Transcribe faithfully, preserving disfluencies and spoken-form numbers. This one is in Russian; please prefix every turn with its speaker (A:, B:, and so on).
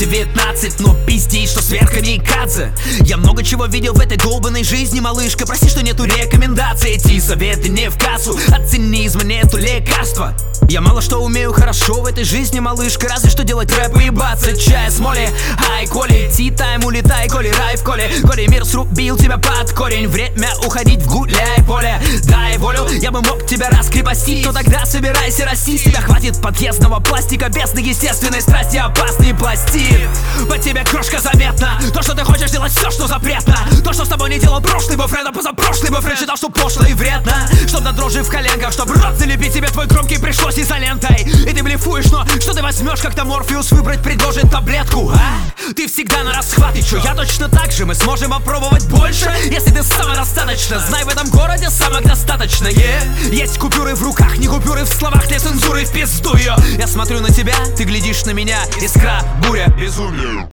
A: девятнадцать, но пиздей, что сверхкамикадзе. Я много чего видел в этой долбанной жизни, малышка. Прости, что нету рекомендаций, эти советы не в кассу. От цинизма нету лекарства. Я мало что умею хорошо в этой жизни, малышка, разве что делать рэп и ебаться. Чай с моли, ай, коли, ти-тайм, улетай, коли, рай в коле. Коли мир срубил тебя под корень, время уходить в гуляй поле. Дай волю, я бы мог тебя раскрепостить, но тогда собирайся расти. С тебя хватит подъездного пластика, без естественной страсти опасный пластик. По тебе крошка заметна, то, что ты хочешь делать все, что запретно. То, что с тобой не делал прошлый бойфренд, а позапрошлый бойфренд считал, что пошло и вредно. Чтоб до дрожи в коленках, чтоб рот залепить тебе твой громкий пришлось изолентой. И ты блефуешь, но что ты возьмешь, как-то Морфеус выбрать предложит таблетку, а? Ты всегда на расхват, и чё? Я точно так же, мы сможем попробовать больше, если ты самодостаточно. Знай, в этом городе самых достаточно, yeah. Есть купюры в руках, не купюры в словах, для цензуры в пизду ее. Я смотрю на тебя, ты глядишь на меня, искра, буря, безумие.